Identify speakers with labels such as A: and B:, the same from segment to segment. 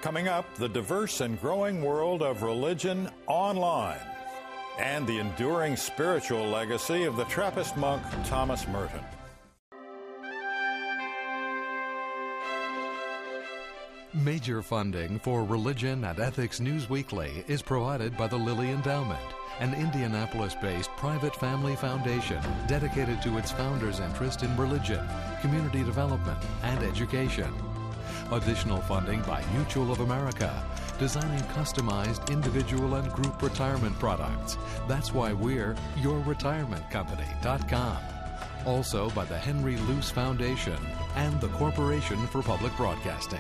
A: Coming up, the diverse and growing world of religion online and the enduring spiritual legacy of the Trappist monk Thomas Merton.
B: Major funding for Religion and Ethics News Weekly is provided by the Lilly Endowment, an Indianapolis-based private family foundation dedicated to its founders' interest in religion, community development, and education. Additional funding by Mutual of America, designing customized individual and group retirement products. That's why we're yourretirementcompany.com. Also by the Henry Luce Foundation and the Corporation for Public Broadcasting.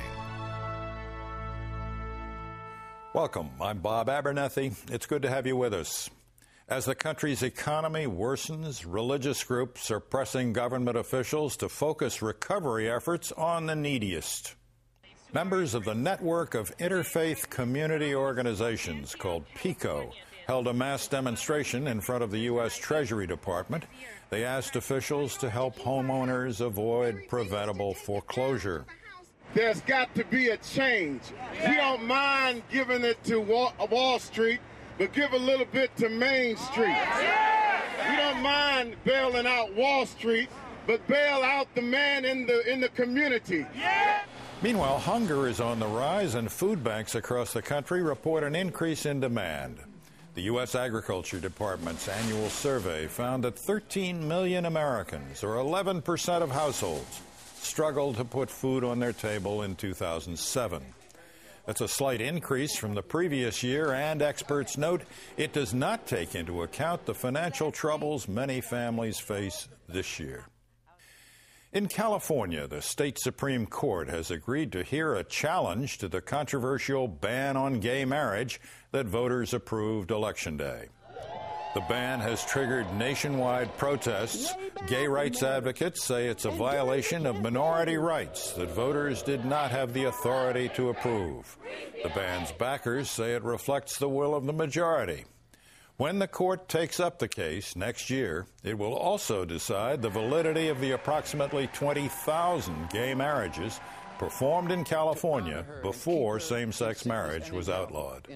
A: Welcome. I'm Bob Abernethy. It's good to have you with us. As the country's economy worsens, religious groups are pressing government officials to focus recovery efforts on the neediest. Members of the network of interfaith community organizations called PICO held a mass demonstration in front of the U.S. Treasury Department. They asked officials to help homeowners avoid preventable foreclosure.
C: There's got to be a change. We don't mind giving it to Wall Street, but give a little bit to Main Street. We don't mind bailing out Wall Street, but bail out the man in the community.
A: Meanwhile, hunger is on the rise, and food banks across the country report an increase in demand. The U.S. Agriculture Department's annual survey found that 13 million Americans, or 11% of households, struggled to put food on their table in 2007. That's a slight increase from the previous year, and experts note it does not take into account the financial troubles many families face this year. In California, the state Supreme Court has agreed to hear a challenge to the controversial ban on gay marriage that voters approved Election Day. The ban has triggered nationwide protests. Gay rights advocates say it's a violation of minority rights that voters did not have the authority to approve. The ban's backers say it reflects the will of the majority. When the court takes up the case next year, it will also decide the validity of the approximately 20,000 gay marriages performed in California before same-sex marriage was outlawed.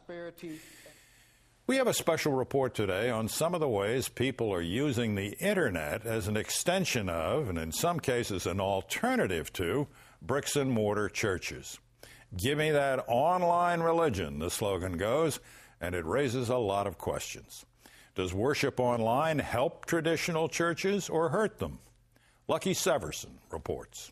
A: We have a special report today on some of the ways people are using the Internet as an extension of, and in some cases an alternative to, bricks and mortar churches. Give me that online religion, the slogan goes, and it raises a lot of questions. Does worship online help traditional churches or hurt them? Lucky Severson reports.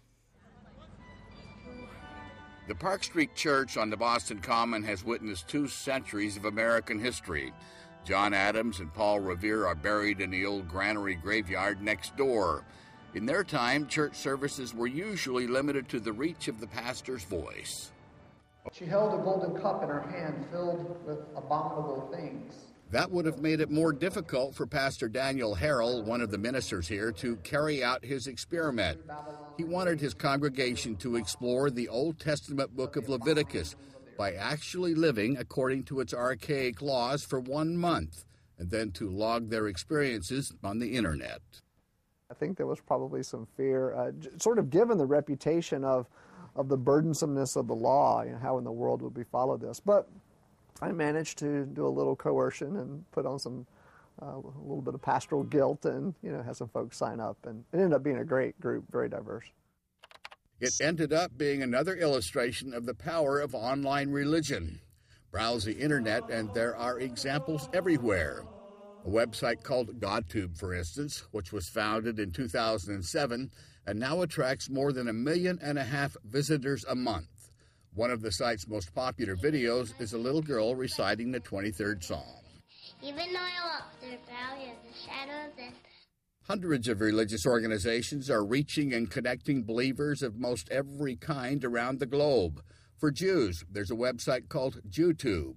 D: The Park Street Church on the Boston Common has witnessed 2 centuries of American history. John Adams and Paul Revere are buried in the old granary graveyard next door. In their time, church services were usually limited to the reach of the pastor's voice.
E: She held a golden cup in her hand filled with abominable things.
D: That would have made it more difficult for Pastor Daniel Harrell, one of the ministers here, to carry out his experiment. He wanted his congregation to explore the Old Testament book of Leviticus by actually living according to its archaic laws for 1 month, and then to log their experiences on the Internet.
F: I think there was probably some fear, sort of given the reputation of the burdensomeness of the law, how in the world would we follow this. But I managed to do a little coercion and put on some a little bit of pastoral guilt and, have some folks sign up. And it ended up being a great group, very diverse.
D: It ended up being another illustration of the power of online religion. Browse the Internet and there are examples everywhere. A website called GodTube, for instance, which was founded in 2007 and now attracts more than 1.5 million visitors a month. One of the site's most popular videos is a little girl reciting the 23rd Psalm.
G: Even though I walk through the valley of the shadow of death.
D: Hundreds of religious organizations are reaching and connecting believers of most every kind around the globe. For Jews, there's a website called JewTube.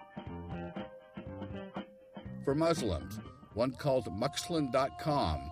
D: For Muslims, one called Muxlin.com.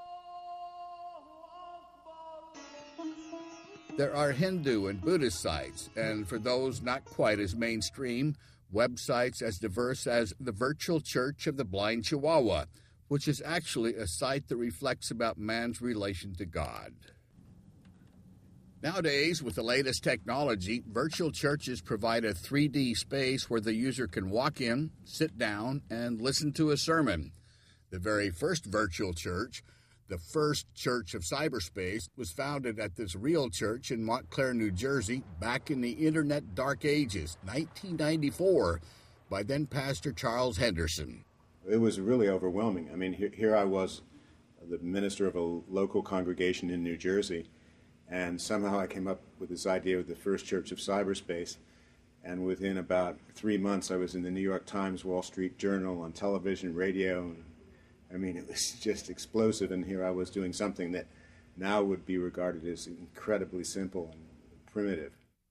D: There are Hindu and Buddhist sites, and for those not quite as mainstream, websites as diverse as the Virtual Church of the Blind Chihuahua, which is actually a site that reflects about man's relation to God. Nowadays, with the latest technology, virtual churches provide a 3D space where the user can walk in, sit down, and listen to a sermon. The very first virtual church, the First Church of Cyberspace, was founded at this real church in Montclair, New Jersey, back in the Internet dark ages, 1994, by then Pastor Charles Henderson.
H: It was really overwhelming. I mean, here I was, the minister of a local congregation in New Jersey, and somehow I came up with this idea of the First Church of Cyberspace, and within about 3 months I was in the New York Times, Wall Street Journal, on television, radio. I mean, it was just explosive, and here I was doing something that now would be regarded as incredibly simple and primitive.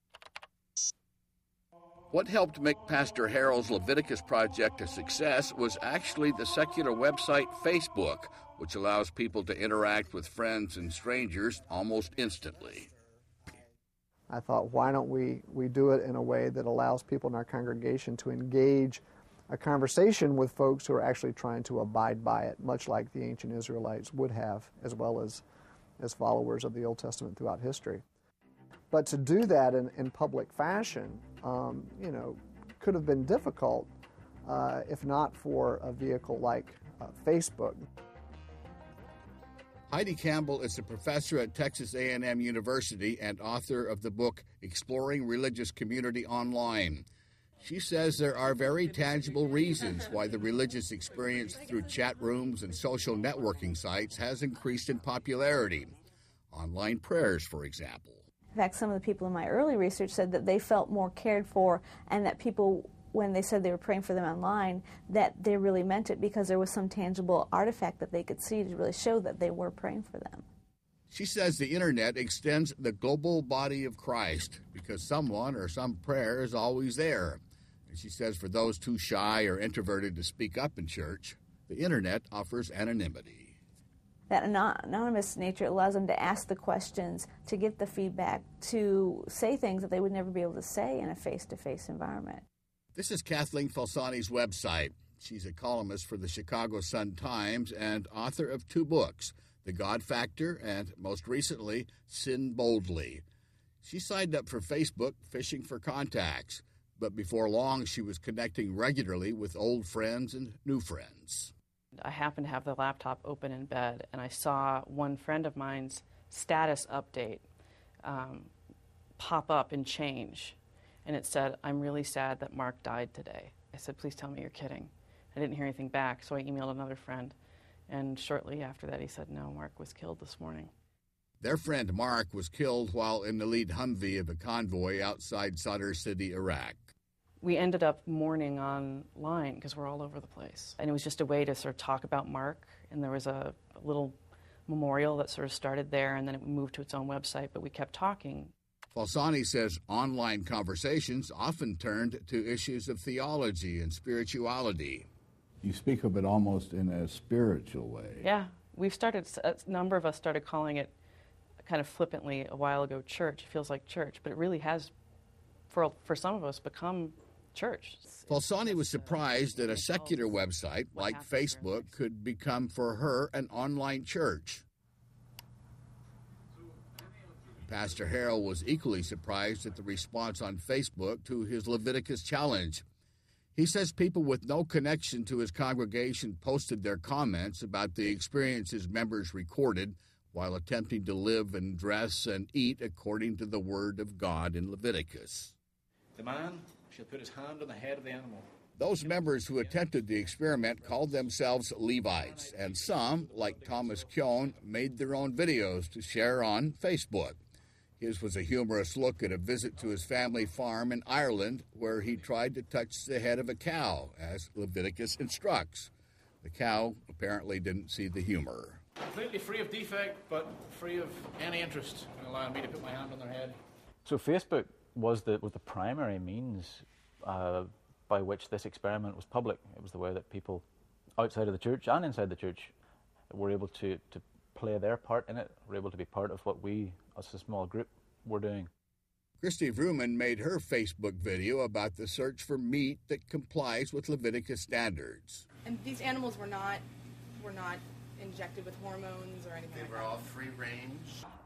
D: What helped make Pastor Harold's Leviticus Project a success was actually the secular website Facebook, which allows people to interact with friends and strangers almost instantly.
F: I thought, why don't we do it in a way that allows people in our congregation to engage a conversation with folks who are actually trying to abide by it, much like the ancient Israelites would have, as well as followers of the Old Testament throughout history. But to do that in public fashion, could have been difficult if not for a vehicle like Facebook.
D: Heidi Campbell is a professor at Texas A&M University and author of the book Exploring Religious Community Online. She says there are very tangible reasons why the religious experience through chat rooms and social networking sites has increased in popularity. Online prayers, for example.
I: In fact, some of the people in my early research said that they felt more cared for, and that people, when they said they were praying for them online, that they really meant it because there was some tangible artifact that they could see to really show that they were praying for them.
D: She says the Internet extends the global body of Christ because someone or some prayer is always there. And she says for those too shy or introverted to speak up in church, the Internet offers anonymity.
I: That anonymous nature allows them to ask the questions, to get the feedback, to say things that they would never be able to say in a face-to-face environment.
D: This is Kathleen Falsani's website. She's a columnist for the Chicago Sun-Times and author of 2 books, The God Factor and, most recently, Sin Boldly. She signed up for Facebook fishing for contacts, but before long she was connecting regularly with old friends and new friends.
J: I happened to have the laptop open in bed, and I saw one friend of mine's status update pop up and change. And it said, "I'm really sad that Mark died today." I said, "Please tell me you're kidding." I didn't hear anything back, so I emailed another friend. And shortly after that, he said, "No, Mark was killed this morning."
D: Their friend Mark was killed while in the lead Humvee of a convoy outside Sadr City, Iraq.
J: We ended up mourning online because we're all over the place. And it was just a way to sort of talk about Mark, and there was a little memorial that sort of started there, and then it moved to its own website, but we kept talking.
D: Falsani says online conversations often turned to issues of theology and spirituality.
K: You speak of it almost in a spiritual way.
J: Yeah, a number of us started calling it kind of flippantly a while ago church. It feels like church, but it really has, for some of us, become church.
D: Falsani was surprised that a secular website like Facebook could become for her an online church. Pastor Harold was equally surprised at the response on Facebook to his Leviticus challenge. He says people with no connection to his congregation posted their comments about the experiences members recorded while attempting to live and dress and eat according to the word of God in Leviticus.
L: The man shall put his hand on the head of the animal.
D: Those members who attempted the experiment called themselves Levites, and some, like Thomas Keown, made their own videos to share on Facebook. His was a humorous look at a visit to his family farm in Ireland, where he tried to touch the head of a cow, as Leviticus instructs. The cow apparently didn't see the humor.
L: Completely free of defect, but free of any interest in allowing me to put my hand on their head.
M: So Facebook was the primary means by which this experiment was public. It was the way that people outside of the church and inside the church were able to play their part in it, were able to be part of what we, as a small group, were doing.
D: Christy Vrooman made her Facebook video about the search for meat that complies with Leviticus standards.
N: And these animals were not injected with hormones or anything like that.
O: They were all free range.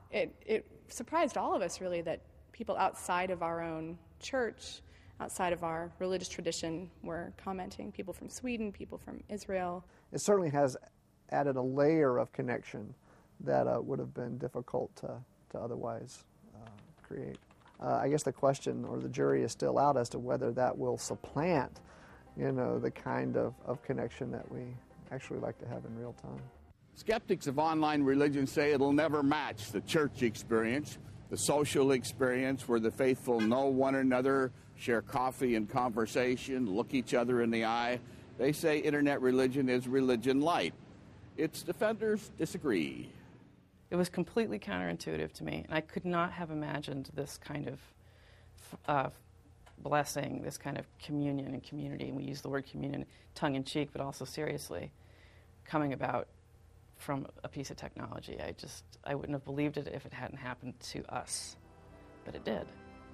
N: it surprised all of us, really, that people outside of our own church, outside of our religious tradition, were commenting. People from Sweden, people from Israel.
F: It certainly has added a layer of connection that would have been difficult to otherwise create. I guess the question, or the jury is still out as to whether that will supplant, the kind of connection that we actually like to have in real time.
D: Skeptics of online religion say it'll never match the church experience, the social experience where the faithful know one another, share coffee and conversation, look each other in the eye. They say internet religion is religion light. Its defenders disagree.
J: It was completely counterintuitive to me, and I could not have imagined this kind of blessing, this kind of communion and community, and we use the word communion tongue-in-cheek, but also seriously, coming about from a piece of technology. I wouldn't have believed it if it hadn't happened to us, but it did.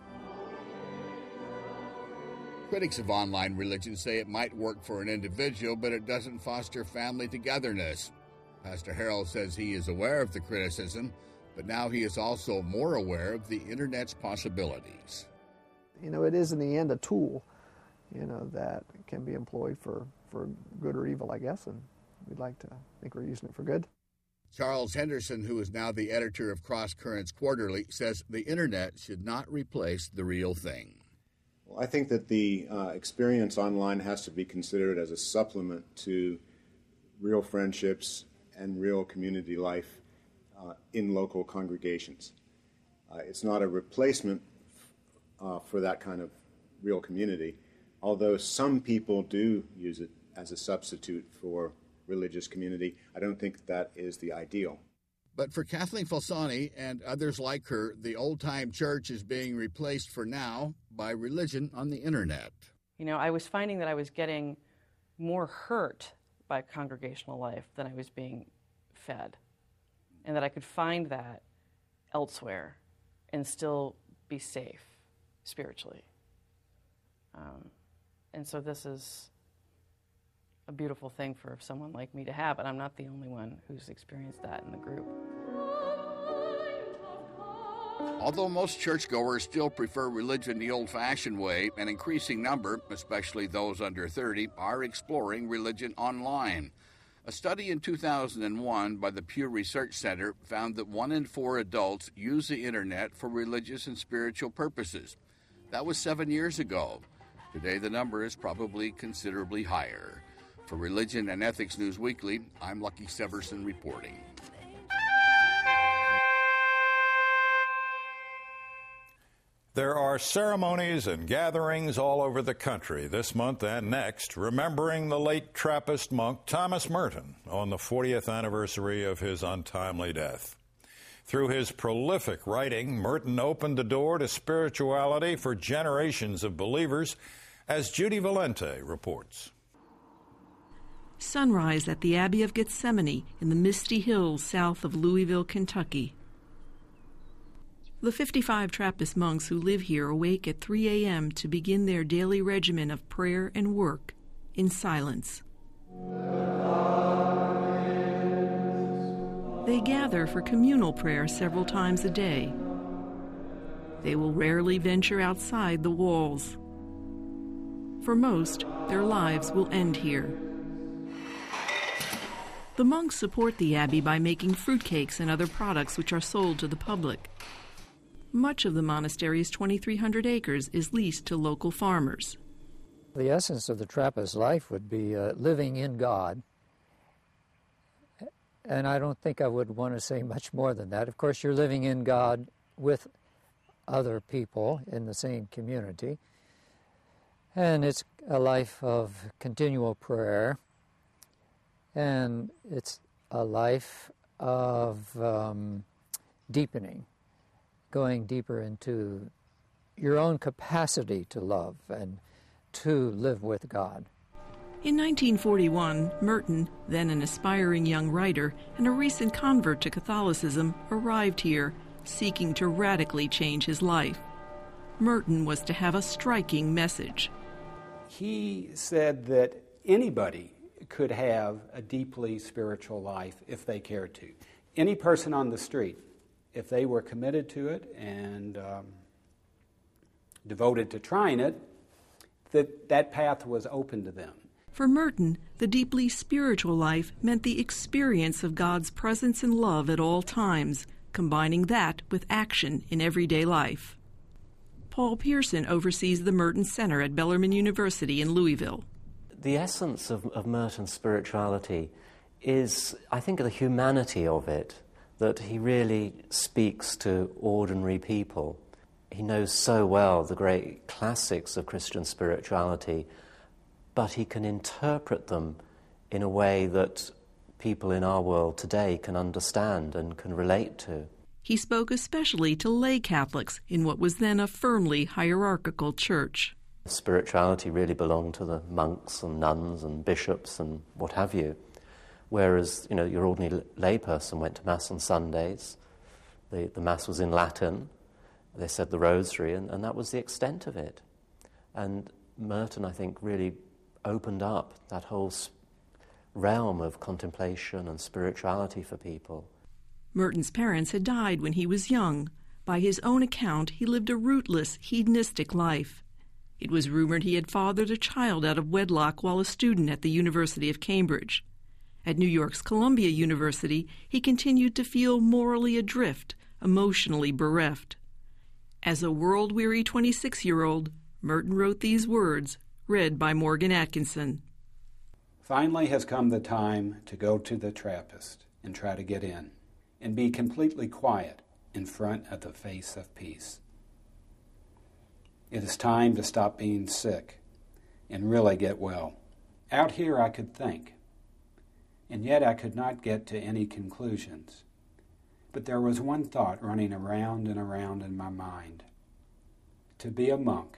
D: Critics of online religion say it might work for an individual, but it doesn't foster family togetherness. Pastor Harrell says he is aware of the criticism, but now he is also more aware of the Internet's possibilities.
F: It is in the end a tool, that can be employed for good or evil, I guess, and we'd like to think we're using it for good.
D: Charles Henderson, who is now the editor of Cross Currents Quarterly, says the Internet should not replace the real thing.
H: Well, I think that the experience online has to be considered as a supplement to real friendships and real community life in local congregations. It's not a replacement for that kind of real community, although some people do use it as a substitute for religious community. I don't think that is the ideal.
D: But for Kathleen Falsani and others like her, the old-time church is being replaced for now by religion on the Internet.
J: I was finding that I was getting more hurt by congregational life than I was being fed, and that I could find that elsewhere and still be safe spiritually. And so this is a beautiful thing for someone like me to have, and I'm not the only one who's experienced that in the group.
D: Although most churchgoers still prefer religion the old-fashioned way, an increasing number, especially those under 30, are exploring religion online. A study in 2001 by the Pew Research Center found that 1 in 4 adults use the Internet for religious and spiritual purposes. That was 7 years ago. Today the number is probably considerably higher. For Religion and Ethics News Weekly, I'm Lucky Severson reporting.
A: There are ceremonies and gatherings all over the country this month and next, remembering the late Trappist monk Thomas Merton on the 40th anniversary of his untimely death. Through his prolific writing, Merton opened the door to spirituality for generations of believers, as Judy Valente reports.
O: Sunrise at the Abbey of Gethsemane in the misty hills south of Louisville, Kentucky. The 55 Trappist monks who live here awake at 3 a.m. to begin their daily regimen of prayer and work in silence. They gather for communal prayer several times a day. They will rarely venture outside the walls. For most, their lives will end here. The monks support the abbey by making fruitcakes and other products which are sold to the public. Much of the monastery's 2,300 acres is leased to local farmers.
P: The essence of the Trappist life would be living in God. And I don't think I would want to say much more than that. Of course, you're living in God with other people in the same community. And it's a life of continual prayer. And it's a life of deepening, going deeper into your own capacity to love and to live with God.
O: In 1941, Merton, then an aspiring young writer and a recent convert to Catholicism, arrived here, seeking to radically change his life. Merton was to have a striking message.
Q: He said that anybody could have a deeply spiritual life if they cared to. Any person on the street if they were committed to it and devoted to trying it, that path was open to them.
O: For Merton, the deeply spiritual life meant the experience of God's presence and love at all times, combining that with action in everyday life. Paul Pearson oversees the Merton Center at Bellarmine University in Louisville.
R: The essence of Merton's spirituality is, I think, the humanity of it, that he really speaks to ordinary people. He knows so well the great classics of Christian spirituality, but he can interpret them in a way that people in our world today can understand and can relate to.
O: He spoke especially to lay Catholics in what was then a firmly hierarchical church.
R: Spirituality really belonged to the monks and nuns and bishops and what have you, whereas, your ordinary layperson went to Mass on Sundays. The Mass was in Latin. They said the Rosary, and that was the extent of it. And Merton, I think, really opened up that whole realm of contemplation and spirituality for people.
O: Merton's parents had died when he was young. By his own account, he lived a rootless, hedonistic life. It was rumored he had fathered a child out of wedlock while a student at the University of Cambridge. At New York's Columbia University, he continued to feel morally adrift, emotionally bereft. As a world-weary 26-year-old, Merton wrote these words, read by Morgan Atkinson.
Q: Finally has come the time to go to the Trappist and try to get in and be completely quiet in front of the face of peace. It is time to stop being sick and really get well. Out here I could think, and yet I could not get to any conclusions. But there was one thought running around and around in my mind. To be a monk.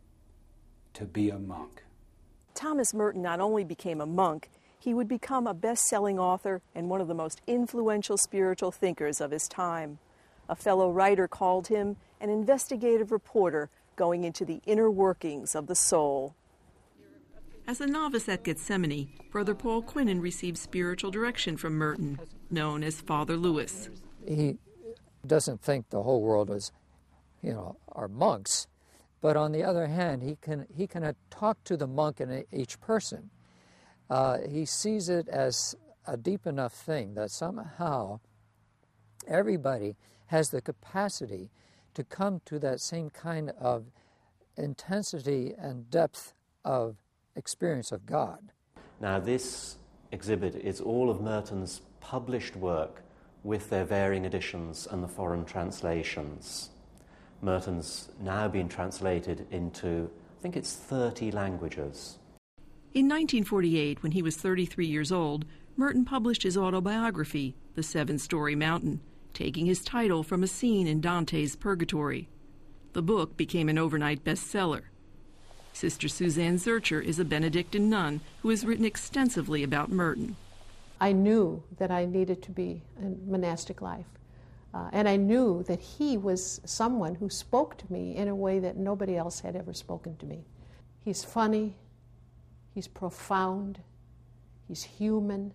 Q: To be a monk.
S: Thomas Merton not only became a monk, he would become a best-selling author and one of the most influential spiritual thinkers of his time. A fellow writer called him an investigative reporter going into the inner workings of the soul.
O: As a novice at Gethsemane, Brother Paul Quinnen received spiritual direction from Merton, known as Father Lewis.
P: He doesn't think the whole world is, are monks, but on the other hand, he can talk to the monk in each person. He sees it as a deep enough thing that somehow everybody has the capacity to come to that same kind of intensity and depth of experience of God.
R: Now, this exhibit is all of Merton's published work with their varying editions and the foreign translations. Merton's now been translated into, I think it's 30 languages.
O: In 1948, when he was 33 years old, Merton published his autobiography, The Seven-Story Mountain, taking his title from a scene in Dante's Purgatory. The book became an overnight bestseller. Sister Suzanne Zurcher is a Benedictine nun who has written extensively about Merton.
T: I knew that I needed to be a monastic life. And I knew that he was someone who spoke to me in a way that nobody else had ever spoken to me. He's funny, he's profound, he's human,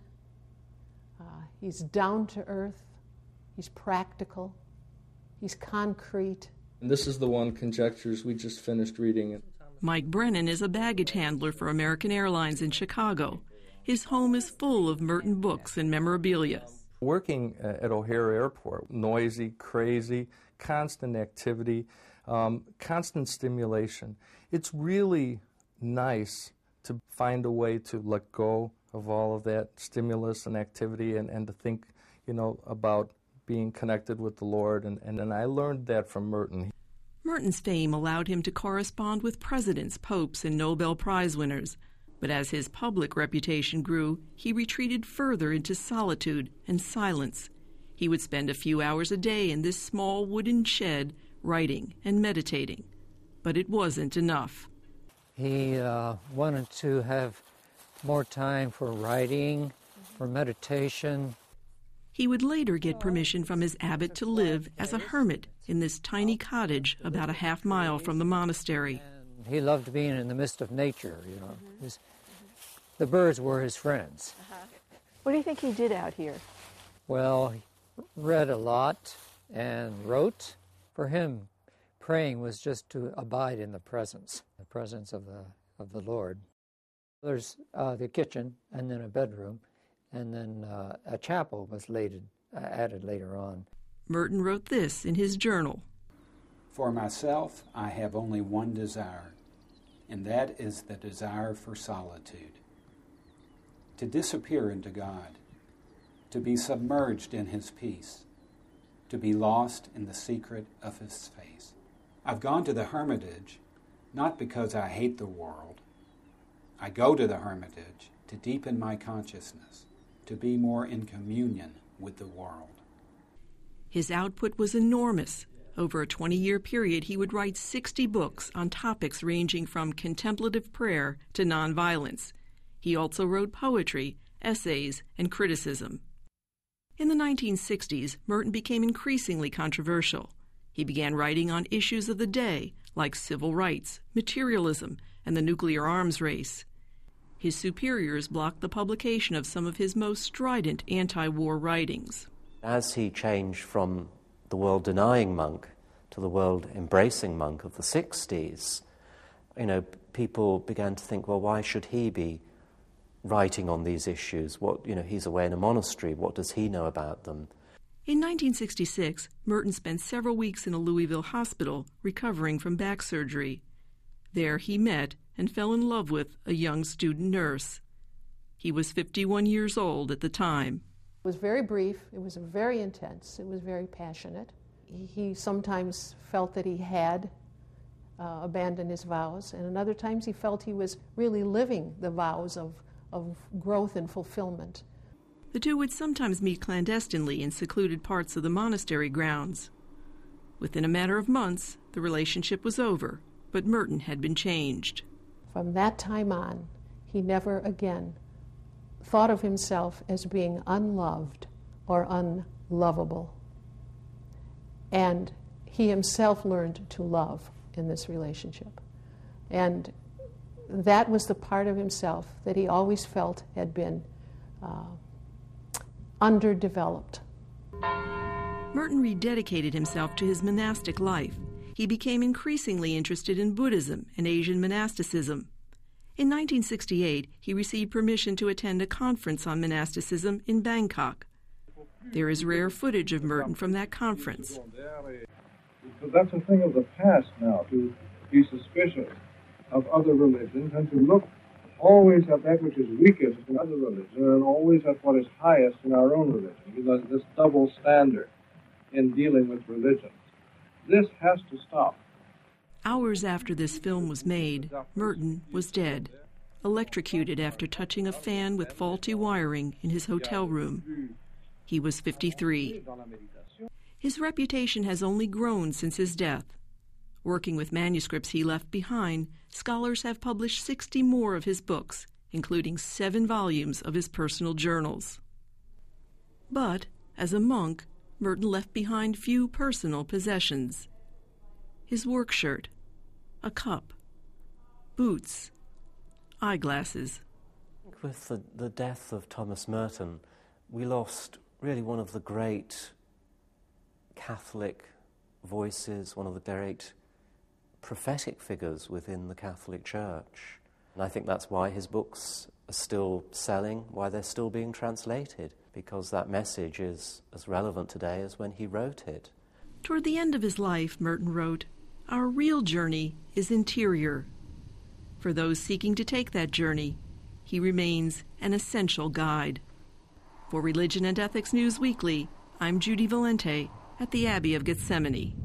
T: he's down to earth, he's practical, he's concrete.
U: And this is the one, Conjectures, we just finished reading it.
O: Mike Brennan is a baggage handler for American Airlines in Chicago. His home is full of Merton books and memorabilia.
U: Working at O'Hare Airport, noisy, crazy, constant activity, constant stimulation. It's really nice to find a way to let go of all of that stimulus and activity and to think, about being connected with the Lord. And I learned that from Merton.
O: Merton's fame allowed him to correspond with presidents, popes, and Nobel Prize winners. But as his public reputation grew, he retreated further into solitude and silence. He would spend a few hours a day in this small wooden shed, writing and meditating. But it wasn't enough.
P: He wanted to have more time for writing, for meditation.
O: He would later get permission from his abbot to live as a hermit in this tiny cottage about a half-mile from the monastery.
P: He loved being in the midst of nature, The birds were his friends.
S: What do you think he did out here?
P: Well, he read a lot, and wrote. For him, praying was just to abide in the presence of the Lord. There's the kitchen, and then a bedroom, and then a chapel was added later on.
O: Merton wrote this in his journal.
Q: For myself, I have only one desire, and that is the desire for solitude. To disappear into God, to be submerged in His peace, to be lost in the secret of His face. I've gone to the Hermitage, not because I hate the world. I go to the Hermitage to deepen my consciousness, to be more in communion with the world.
O: His output was enormous. Over a 20-year period, he would write 60 books on topics ranging from contemplative prayer to nonviolence. He also wrote poetry, essays, and criticism. In the 1960s, Merton became increasingly controversial. He began writing on issues of the day, like civil rights, materialism, and the nuclear arms race. His superiors blocked the publication of some of his most strident anti-war writings.
R: As he changed from the world-denying monk to the world-embracing monk of the 60s, people began to think, well, why should he be writing on these issues? He's away in a monastery. What does he know about them?
O: In 1966, Merton spent several weeks in a Louisville hospital recovering from back surgery. There he met and fell in love with a young student nurse. He was 51 years old at the time.
T: It was very brief, it was very intense, it was very passionate. He sometimes felt that he had abandoned his vows, and in other times he felt he was really living the vows of growth and fulfillment.
O: The two would sometimes meet clandestinely in secluded parts of the monastery grounds. Within a matter of months, the relationship was over, but Merton had been changed.
T: From that time on, he never again thought of himself as being unloved or unlovable. And he himself learned to love in this relationship. And that was the part of himself that he always felt had been underdeveloped.
O: Merton rededicated himself to his monastic life. He became increasingly interested in Buddhism and Asian monasticism. In 1968, he received permission to attend a conference on monasticism in Bangkok. There is rare footage of Merton from that conference.
B: But that's a thing of the past now, to be suspicious of other religions and to look always at that which is weakest in other religions and always at what is highest in our own religion. This double standard in dealing with religions. This has to stop.
O: Hours after this film was made, Merton was dead, electrocuted after touching a fan with faulty wiring in his hotel room. He was 53. His reputation has only grown since his death. Working with manuscripts he left behind, scholars have published 60 more of his books, including 7 volumes of his personal journals. But, as a monk, Merton left behind few personal possessions. His work shirt, a cup, boots, eyeglasses.
R: With the death of Thomas Merton, we lost really one of the great Catholic voices, one of the great prophetic figures within the Catholic Church. And I think that's why his books are still selling, why they're still being translated, because that message is as relevant today as when he wrote it.
O: Toward the end of his life, Merton wrote, "Our real journey is interior. For those seeking to take that journey, he remains an essential guide." For Religion and Ethics News Weekly, I'm Judy Valente at the Abbey of Gethsemani.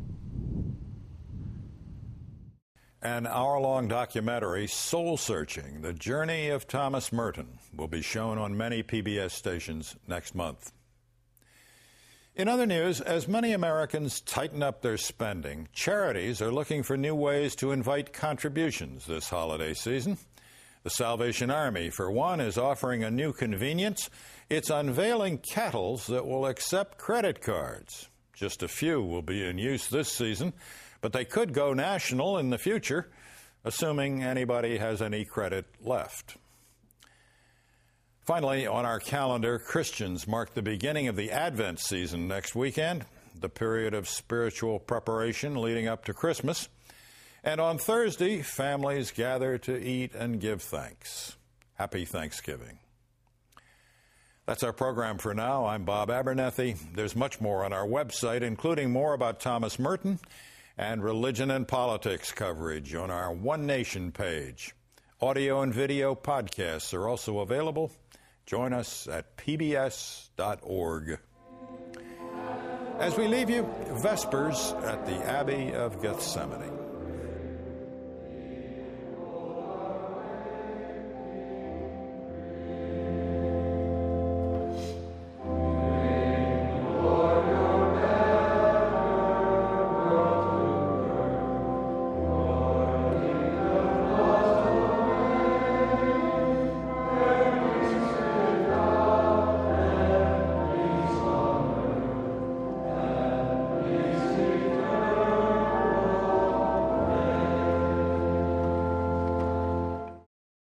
A: An hour-long documentary, Soul Searching, The Journey of Thomas Merton, will be shown on many PBS stations next month. In other news, as many Americans tighten up their spending, charities are looking for new ways to invite contributions this holiday season. The Salvation Army, for one, is offering a new convenience. It's unveiling kettles that will accept credit cards. Just a few will be in use this season, but they could go national in the future, assuming anybody has any credit left. Finally, on our calendar, Christians mark the beginning of the Advent season next weekend. the period of spiritual preparation leading up to Christmas. And on Thursday, families gather to eat and give thanks. Happy Thanksgiving. That's our program for now. I'm Bob Abernethy. There's much more on our website, including more about Thomas Merton and religion and politics coverage on our One Nation page. Audio and video podcasts are also available. Join us at pbs.org. As we leave you, Vespers at the Abbey of Gethsemane.